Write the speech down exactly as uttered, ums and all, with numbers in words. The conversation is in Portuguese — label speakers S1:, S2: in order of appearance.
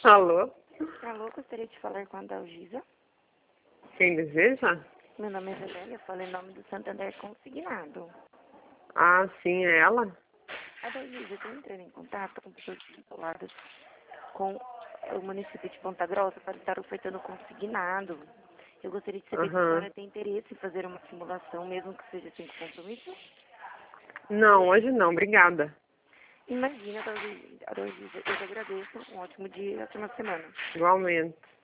S1: Alô?
S2: Alô, gostaria de falar com a Dalgisa.
S1: Quem deseja?
S2: Meu nome é Isabela, eu falo em nome do Santander Consignado.
S1: Ah, sim, é ela?
S2: A Dalgisa, eu estou entrando em contato com pessoas vinculadas com o município de Ponta Grossa para estar ofertando consignado. Eu gostaria de saber se a
S1: Aham.
S2: senhora tem interesse em fazer uma simulação, mesmo que seja sem compromisso.
S1: Não, hoje não, obrigada.
S2: Imagina, Dalgisa, eu te agradeço. Um ótimo dia e ótima semana.
S1: Igualmente.